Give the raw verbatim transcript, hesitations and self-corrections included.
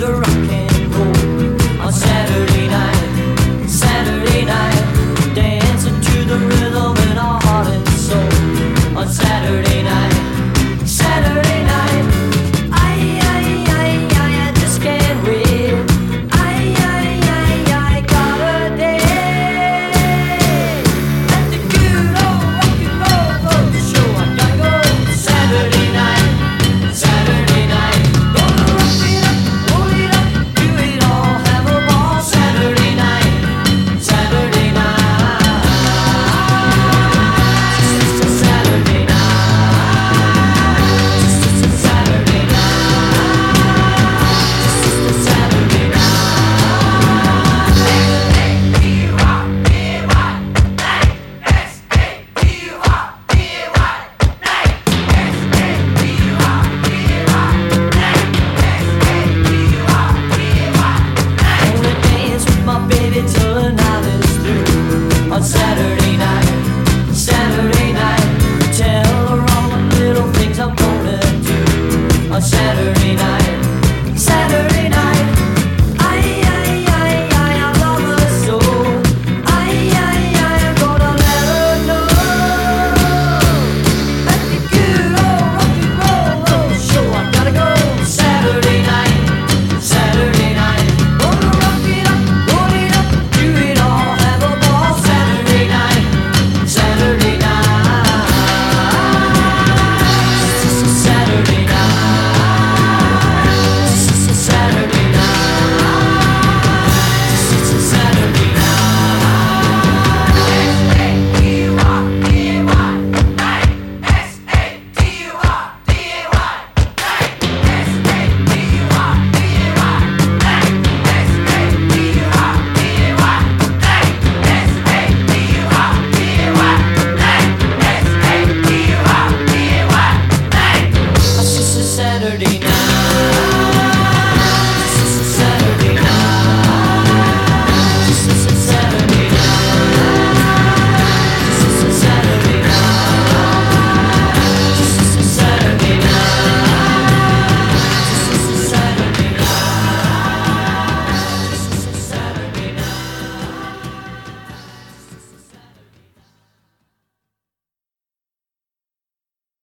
the rock and roll on Saturday night, Saturday night, dancing to the rhythm in our heart and soul on Saturday night, Saturday night. I, I, I, I, I just can't wait. I, I, I, I got a day at the good old rock and roll show. I gotta go Saturday night, Saturday night. Gonna rock it up, roll it up, do it all, have a ball. Saturday night, Saturday night, just a Saturday night, just a Saturday night, just a Saturday night. Gonna dance with my baby till the night is through on Saturday night, Saturday night. Tell her all the little things I'm gonna do on Saturday night, Saturday night. I, I, I, I, I love her so. I, I, I, I'm gonna let her know at the good old rock and roll show. I gotta go Saturday night, Saturday night. Gonna rock it up, roll it up, do it all, have a ball. Saturday night, Saturday night, just a Saturday night, just a Saturday night, just a Saturday night. It's just a Saturday night.